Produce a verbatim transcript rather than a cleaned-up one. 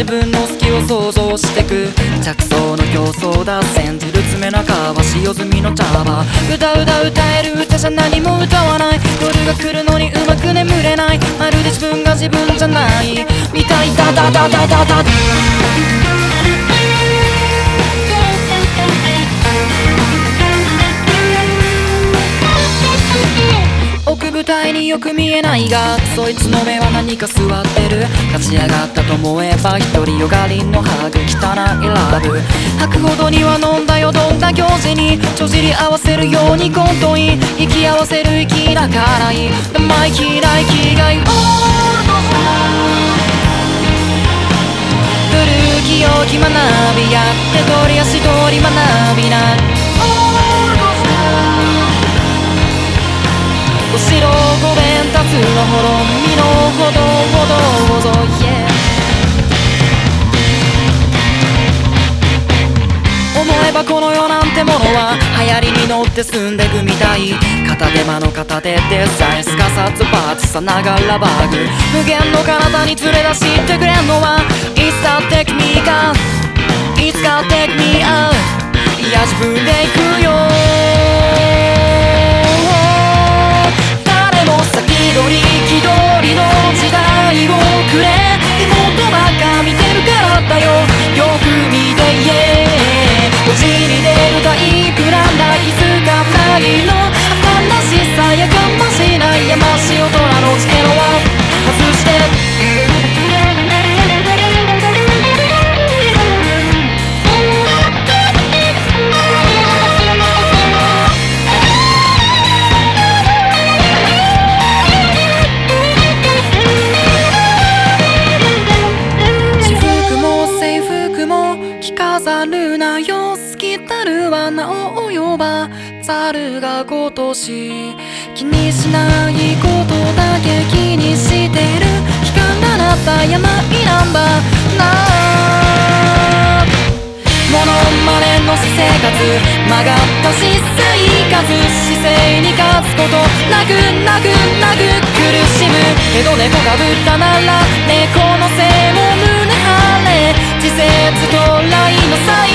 自分の好きを想像してく着想の競争だ煎じる爪の川使用済みの茶葉歌うだ歌える歌じゃ何も歌わない夜が来るのにうまく眠れないまるで自分が自分じゃないみたいだだだだだだ奥舞台によく見えないがそいつの目は何か座ってる立ち上がったと思えば一人よがりんのハグ汚いラブ吐くほどには飲んだよどんな行事に帳尻合わせるようにコントに引き合わせる息だからいい生意気な生きがい古き良き学びや手取り足取り学びな後ろごべんたつのほろ身のほどほどぞ、yeah、思えばこの世なんてものは流行りに乗って進んでくみたい片手間の片手デザインすかさずパーツさながらバーグ無限の彼方に連れ出してくれんのはいつだって君かいつか take me out いや自分で行くよ先取り気取りの時代をくれ妹ばっか見てるからだよよく見て言え文字に出るタイプなんだ気づかないの新しさやかましないやましい大人の知恵の輪外して飾るなよ好きたるは名を呼ばざるが今年気にしないことだけ気にしてる光らなった病なんだなモノマネの私生活曲がった私生活姿勢に勝つことなくなくなく苦しむけど猫がぶったなら猫の背も胸張れ自節とラインの際